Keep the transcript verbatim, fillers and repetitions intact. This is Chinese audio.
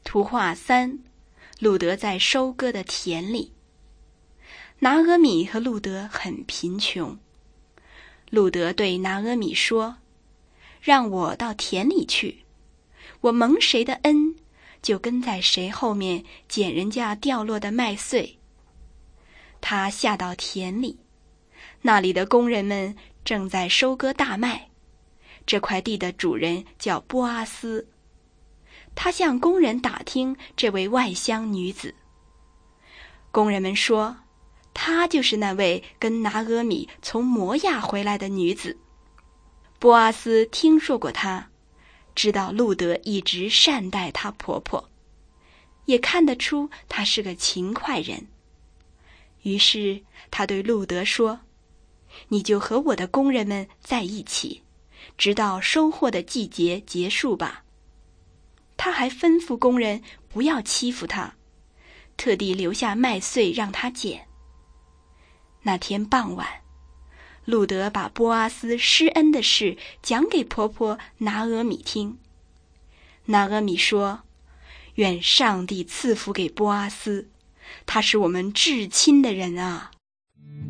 图画三，路得在收割的田里。拿俄米和路得很贫穷。路得对拿俄米说：让我到田里去，我蒙谁的恩，就跟在谁后面捡人家掉落的麦穗。他下到田里，那里的工人们正在收割大麦。这块地的主人叫波阿斯。他向工人打听这位外乡女子。工人们说，她就是那位跟拿俄米从摩亚回来的女子。波阿斯听说过她，知道路得一直善待她婆婆，也看得出她是个勤快人。于是他对路得说：你就和我的工人们在一起，直到收获的季节结束吧。他还吩咐工人不要欺负他，特地留下麦穗让他捡。那天傍晚，路得把波阿斯施恩的事讲给婆婆拿俄米听。拿俄米说：愿上帝赐福给波阿斯，他是我们至亲的人啊。